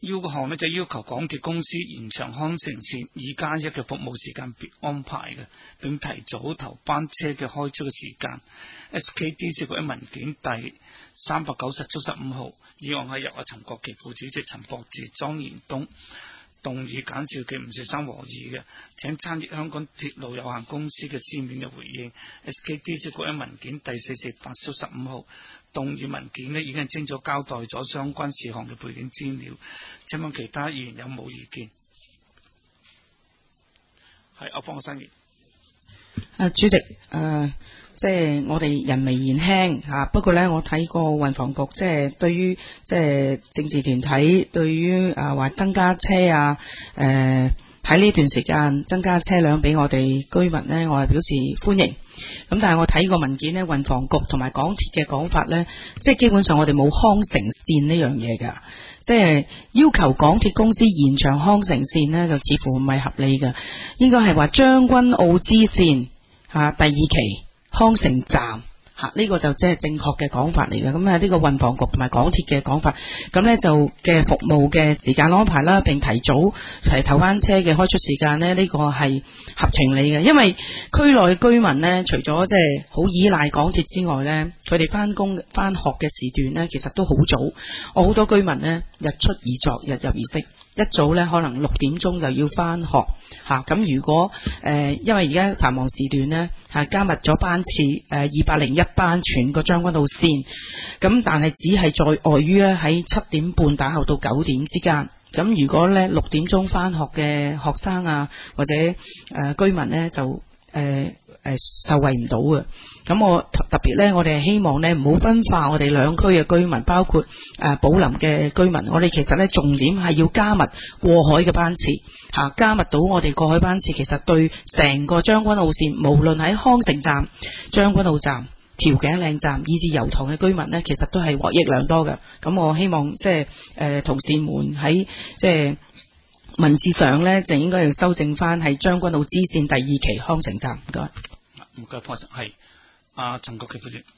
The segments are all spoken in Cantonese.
項呢就要求港鐵公司延長康城線2+1嘅服務時間安排嘅，並提早頭班車嘅開出嘅時間。SKD 接獲文件第390/15號，議案係由陳國基副主席、陳博志、莊延東動議，簡少嘅吳錫珊和議嘅，請參閱香港鐵路有限公司嘅書面嘅回應。SKD 接獲文件第448/15號，動議文件呢已經清楚交代咗相關事項嘅背景資料，請問其他議員有冇意見？係方國珊議員。 主席，即係我哋人微言輕吓，不過呢，我睇過運房局即係對於即係政治團體對於話增加車啊，喺呢段時間增加車輛俾我哋居民呢，我係表示歡迎。咁但係我睇過文件呢，運房局同埋港鐵嘅講法呢，即係基本上我哋冇康城線呢樣嘢㗎，即係要求港鐵公司延長康城線呢，就似乎唔係合理㗎，應該係話將軍澳支線第2期康城站呢個就即係正確嘅講法嚟嘅。咁呢個運房局同埋港鐵嘅講法，咁呢就嘅服務嘅時間安排啦，並提早頭班車嘅開出時間呢，呢個係合情理嘅。因為區內嘅居民呢，除咗即係好依賴港鐵之外呢，佢哋翻工翻學嘅時段呢，其實都好早。我好多居民呢，日出而作，日入而息，一早呢可能6點鐘就要翻學咁如果因為而家繁忙時段呢，加密咗班次201班全個將軍澳線，咁但係只係在礙於呢喺7點半打後到9點之間。咁如果呢6點鐘翻學嘅學生啊或者居民呢，就受惠唔到嘅。咁我特別呢，我哋希望呢唔好分化我哋兩區嘅居民，包括寶林嘅居民。我哋其實呢重點係要加密過海嘅班次加密到我哋過海班次，其實對成個將軍澳線，無論喺康城站、將軍澳站、調景嶺站以至油塘嘅居民呢，其實都係獲益良多嘅。咁我希望即係同事們喺即係文字上呢，就應該要修正翻係將軍澳支線第2期康城站。唔該， 唔該，方生係陳國基副主席。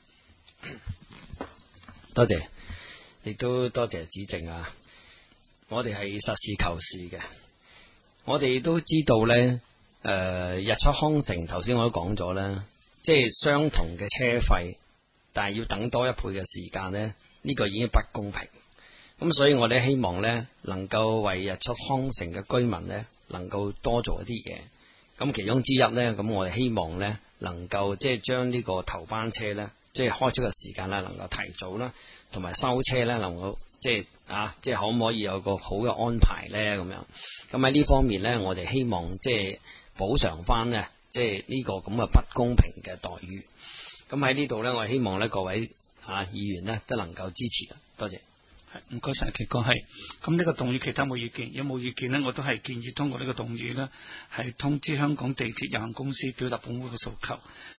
多謝，亦都多謝指正啊！我哋係實事求是嘅，我哋都知道呢，日出康城頭先我都講咗啦，即係相同嘅車費，但係要等多1倍嘅時間呢，呢個已經不公平。咁所以我哋希望呢，能夠為日出康城嘅居民呢，能夠多做一啲嘢。咁其中之一呢，咁我哋希望呢，能夠即係將呢個頭班車呢，即係開出嘅時間呢，能夠提早啦，同埋收車呢，能夠即係可唔可以有個好嘅安排呢？咁樣咁喺呢方面呢，我哋希望即係補償翻呢，即係呢個咁嘅不公平嘅待遇。咁喺呢度呢，我希望呢各位議員呢，都能夠支持。多謝。 唔該晒，奇哥係。咁呢個動議其他冇意見，有冇意見呢？我都係建議通過呢個動議呢，係通知香港地鐵有限公司表達本會嘅訴求。